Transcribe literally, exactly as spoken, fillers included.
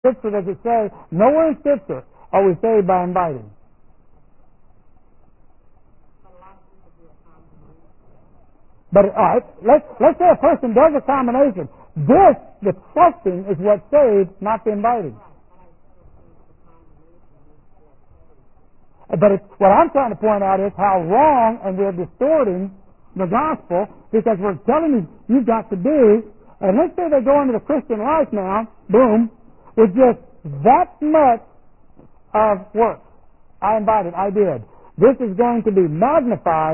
Scripture does it say, nowhere in Scripture are we saved by inviting. But all right, let's let's say a person does a combination. This, the trusting, is what saved, not the inviting. But it's, what I'm trying to point out is how wrong, and we're distorting the gospel, because we're telling you you've got to do, and let's say they go into the Christian life now, boom, with just that much of work. I invited, I did. This is going to be magnified